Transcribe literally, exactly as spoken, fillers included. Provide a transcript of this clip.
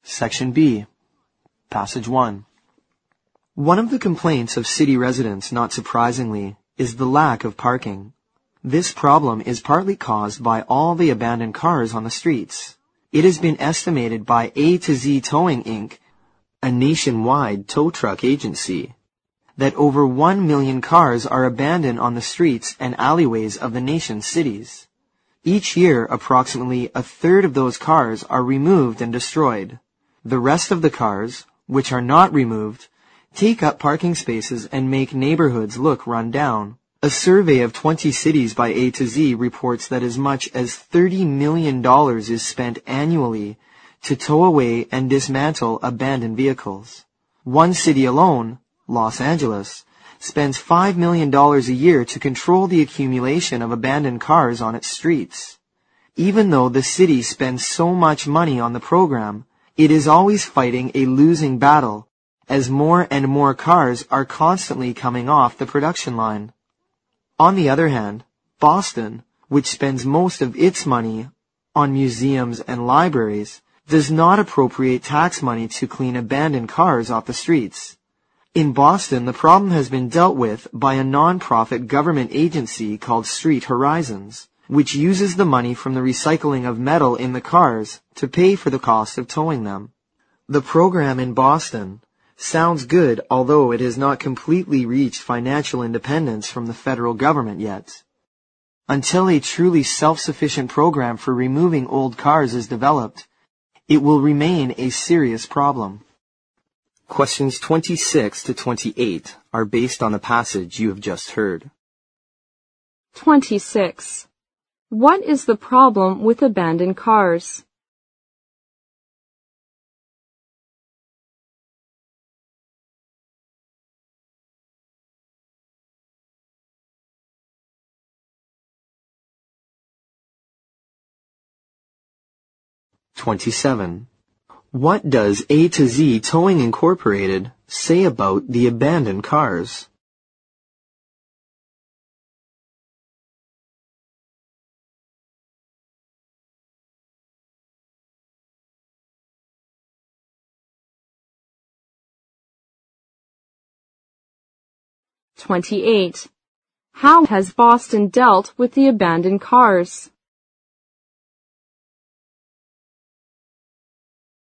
Section B. Passage one. One of the complaints of city residents, not surprisingly, is the lack of parking. This problem is partly caused by all the abandoned cars on the streets. It has been estimated by A to Z Towing Incorporated, a nationwide tow truck agency, that over one million cars are abandoned on the streets and alleyways of the nation's cities. Each year, approximately a third of those cars are removed and destroyed. The rest of the cars, which are not removed, take up parking spaces and make neighborhoods look run down. A survey of twenty cities by A to Z reports that as much as thirty million dollars is spent annually to tow away and dismantle abandoned vehicles. One city alone, Los Angeles, spends five million dollars a year to control the accumulation of abandoned cars on its streets. Even though the city spends so much money on the program, it is always fighting a losing battle, as more and more cars are constantly coming off the production line. On the other hand, Boston, which spends most of its money on museums and libraries, does not appropriate tax money to clean abandoned cars off the streets. In Boston, the problem has been dealt with by a non-profit government agency called Street Horizons, which uses the money from the recycling of metal in the cars to pay for the cost of towing them. The program in Boston sounds good, although it has not completely reached financial independence from the federal government yet. Until a truly self-sufficient program for removing old cars is developed, it will remain a serious problem. Questions twenty-six to twenty-eight are based on the passage you have just heard. twenty-six. What is the problem with abandoned cars? twenty-seven. What does A to Z Towing Incorporated say about the abandoned cars? twenty-eight. How has Boston dealt with the abandoned cars?